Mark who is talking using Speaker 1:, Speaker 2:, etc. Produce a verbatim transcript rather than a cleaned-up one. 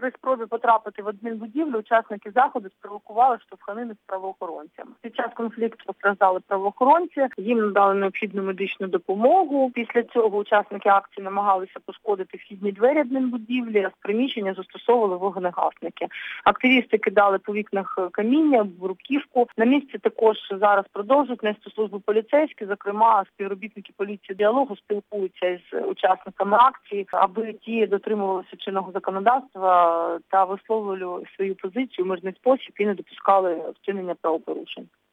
Speaker 1: При спробі потрапити в адмінбудівлю учасники заходу спровокували штовханини з правоохоронцями. Під час конфлікту постраждали правоохоронці, їм надали необхідну медичну допомогу. Після цього учасники акції намагалися пошкодити вхідні двері адмінбудівлі, а з приміщення застосовували вогнегасники. Активісти кидали по вікнах каміння, бруківку. На місці також зараз продовжують нести службу поліцейські, зокрема співробітники поліції діалогу спілкуються з учасниками акції, аби ті дотримувалися чинного законодавства та висловлювали свою позицію в мирний спосіб і не допускали вчинення правопорушень.